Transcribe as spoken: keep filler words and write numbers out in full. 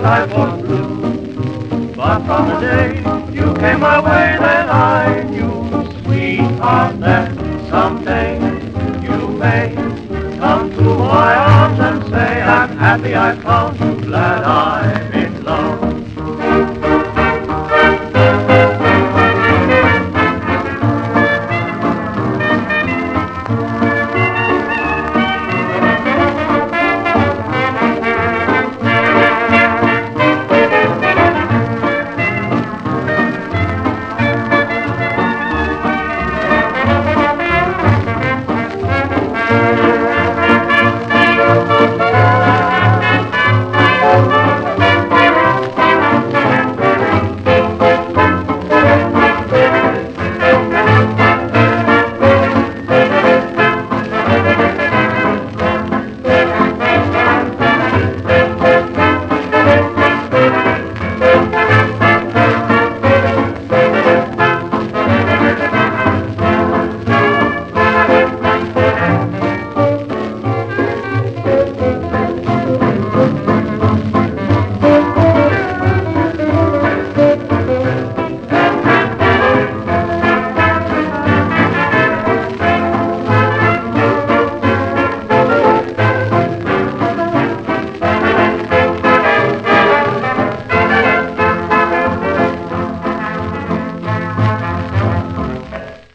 life was blue. But from the day you came my way, then I knew, sweetheart, that someday you may come to my arms and say, I'm happy I found you, glad I